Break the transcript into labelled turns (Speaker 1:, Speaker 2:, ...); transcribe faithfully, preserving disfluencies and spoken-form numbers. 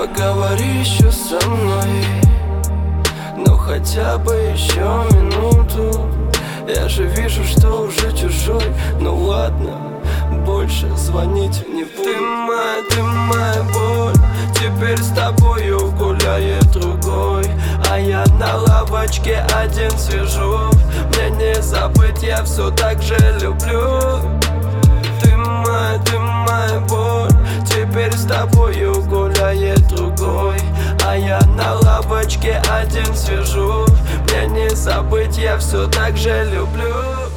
Speaker 1: Поговори еще со мной, ну хотя бы еще минуту. Я же вижу, что уже чужой. Ну ладно, больше звонить не буду. Ты моя, ты моя боль. Теперь с тобою гуляет другой, а я на лавочке один сижу. Мне не забыть, я все так же люблю. Ты моя, ты моя боль. Теперь с тобою гуляет другой, а я на лавочке один сижу. Мне не забыть, я все так же люблю.